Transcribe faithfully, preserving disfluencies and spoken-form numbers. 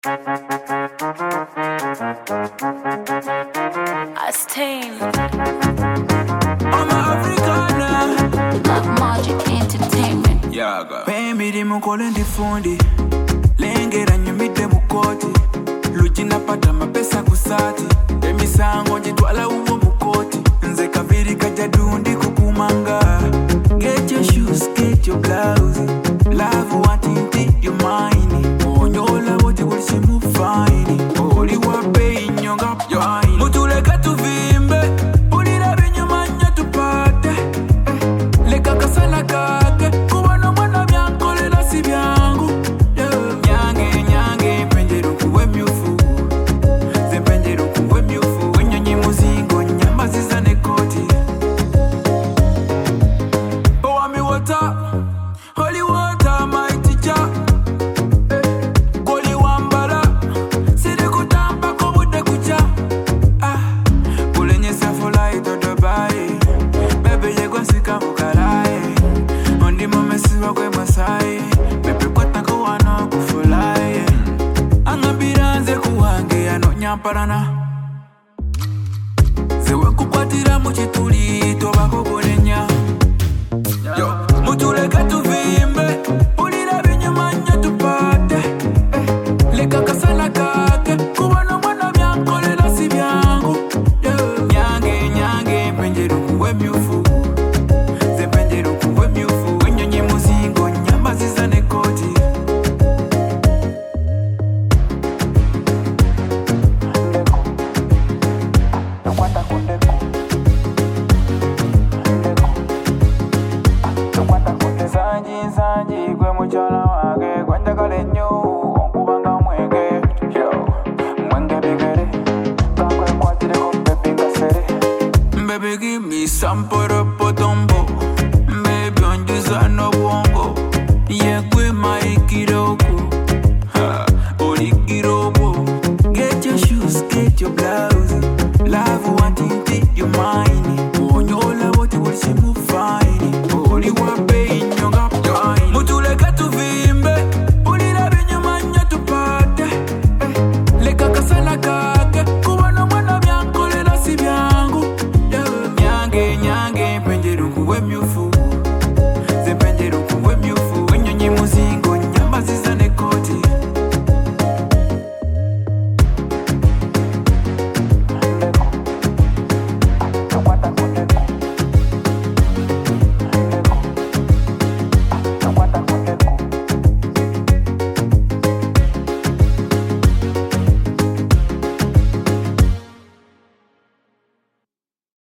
Astain. I'm a Africana. Love Magic Entertainment. Yaga. Baby di mukole ndi fundi. Lengera nyumite mukoti. Lujina pata mapesa kusati. Emi sango njitwala uwo mukoti. Nze kaviri kajadundi kukumanga. Get your shoes, get your blouse. Love wanting to you mine. Onyola wote kulisi mufaini. Oli wape inyonga yaini. Mutuleka tuvimbe. Ulira binyuma nya tupate. Leka kasala kake. Kubano mwana byankole na si byangu. Nyange nyange penjeru kuwe myufu. Zempenjeru kuwe myufu. Wenyonyi muzingo nyama zizane koti. Powami water. Holy water my teacher. Koli wambala. Sidi kutamba kubude kucha. Ah. Kulenye safula ito dobai. Bebe yegwa sika mukarai. Ondi momesiwa kwe masai. Bebe kwa tako wano kufulai. Angabiranze kuwange ano nyamparana.